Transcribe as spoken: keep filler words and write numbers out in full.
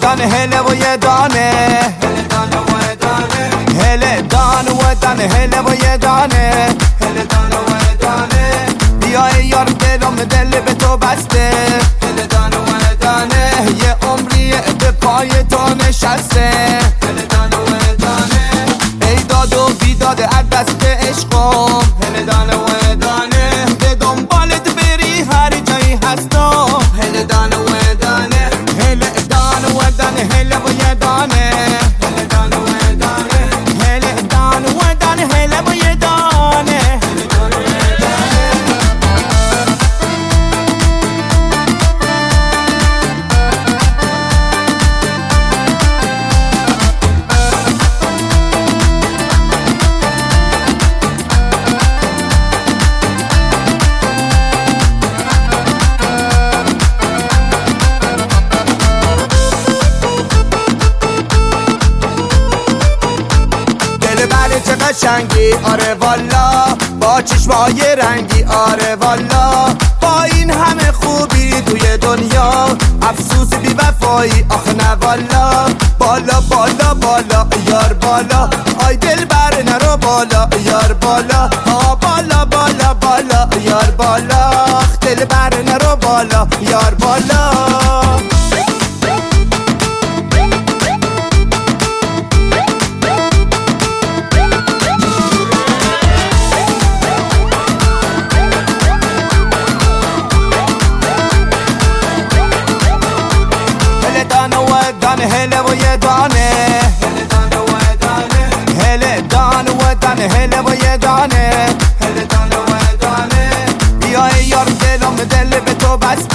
دانه هله و یه دانه هله دانه و دانه هله و یه دانه هله دانه و دانه بیای یار دلم دل به تو بسته هله دانه و دانه یه عمریه به پای تو نشسته هله دانه و دانه ای داد و بیداد از دست عشقم هله دانه و دانه به دنبالت بری هر جایی هستم هله دانه و دانه هله دانه و دانه هله و یه دانه هله دانه و دانه هله دانه و دانه هله و یه دانه هله دانه و چه قشنگی آره والا با چشمای رنگی آره والا با این همه خوبی توی دنیا افسوس بی وفایی آخه نه والا بالا بالا بالا یار بالا آی دل بر نرو بالا یار بالا آ بالا بالا بالا یار بالا دل بر نرو بالا یار بالا دانه هله و یه دانه هله دانه و دانه هله دانه و دانه هله و یه دانه هله دانه و دانه بیای یار دلم دل به تو بسته